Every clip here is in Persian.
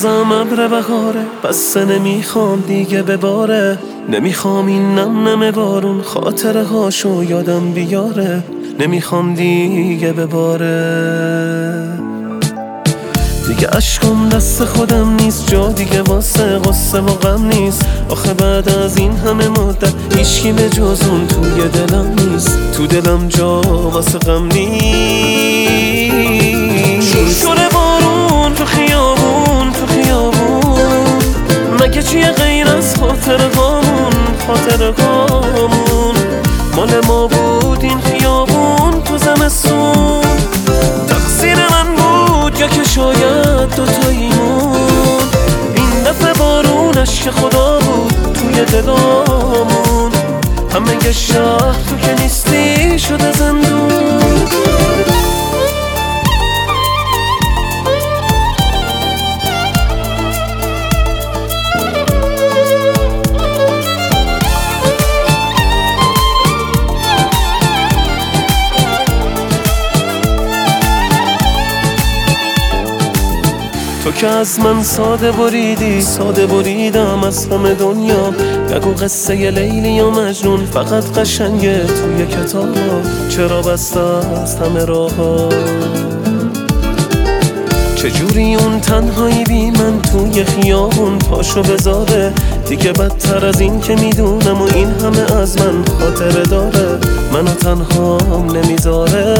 روزم ابر بهاره، بس نمیخوام دیگه بباره. نمیخوام این نم بارون خاطره هاشو یادم بیاره. نمیخوام دیگه بباره. دیگه عشقم دست خودم نیست، جا دیگه واسه غصه و غم نیست. آخه بعد از این همه مدت هیچکی به جز اون توی دلم نیست. تو دلم جا واسه غم نیست. شوره بارون تو خیابون، تو خیابون، مگه چیه غیر از خاطره هامون؟ خاطره هامون مال ما بود این خیابون تو زمستون. تقصیر من بود یا که شاید دوتاییمون. این دفعه بارونش که خدا بود توی دلامون. همه شهر تو که نیستی شده زندون. تو که از من ساده بریدی، ساده بریدم از همه دنیا. نگو قصه لیلی و مجنون فقط قشنگه توی کتابا. چرا بسته است همه راه‌ها؟ چجوری اون تنهایی بی من توی خیابون پاشو بذاره؟ دیگه بدتر از این که میدونم و این همه از من خاطره داره. منو تنهام نمیذاره.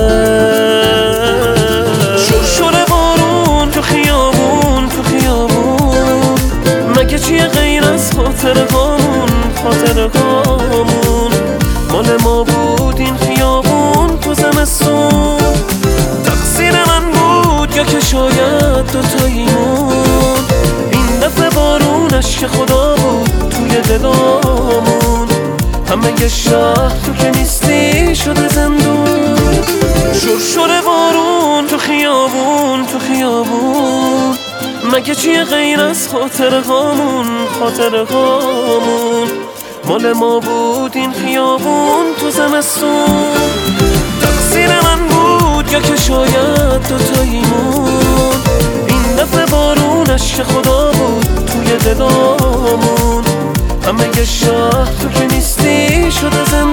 شوره بارون تو خیابون، تو خیابون، مگه چیه غیر از خاطره هامون؟ خاطره هامون مال ما بود این خیابون تو زمستون. تقصیر من بود یا که شاید دوتاییمون. این دفعه بارونش که خدا بود توی دلامون. همه شهر تو که نیستی شده زندون. شوره بارون تو خیابون، تو خیابون، مگه چیه غیر از خاطره هامون؟ خاطره هامون مال ما بود این خیابون تو زمستون. تقصیر من بود یا که شاید دوتاییمون. این دفعه بارونش که خدا بود توی دلامون. همه شهر تو که نیستی شده زندون.